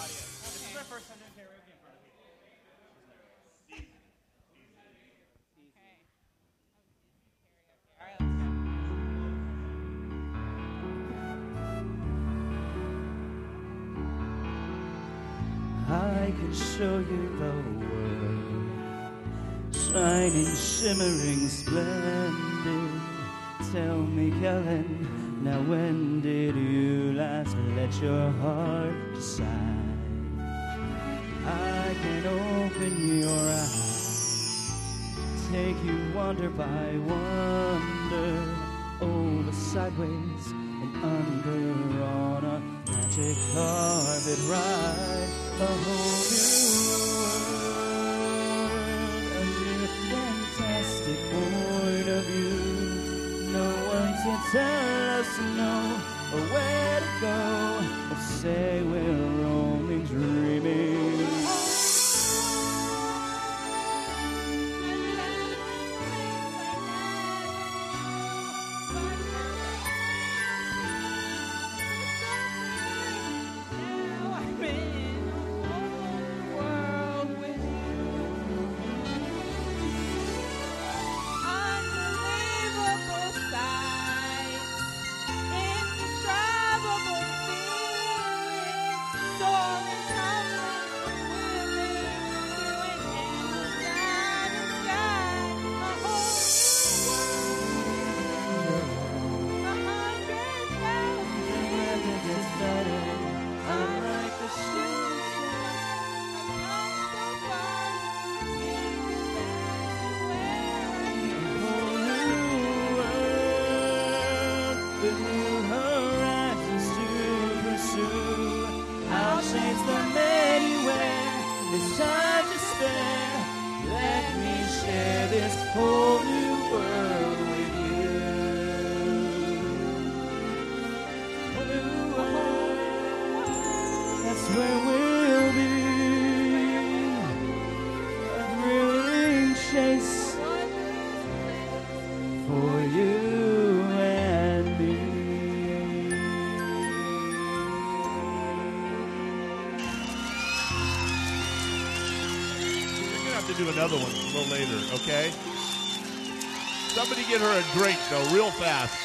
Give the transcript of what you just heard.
I could show you the world, shining, shimmering, splendid. Tell me, Kellen, now when did you last let your heart decide? I can open your eyes, take you wonder by wonder, over, sideways, and under on a magic carpet ride. A whole new world, a new fantastic point of view. No one to tell us no, or where to go, or say we're only dreaming. Do another one a little later, okay? Somebody get her a drink, though, real fast.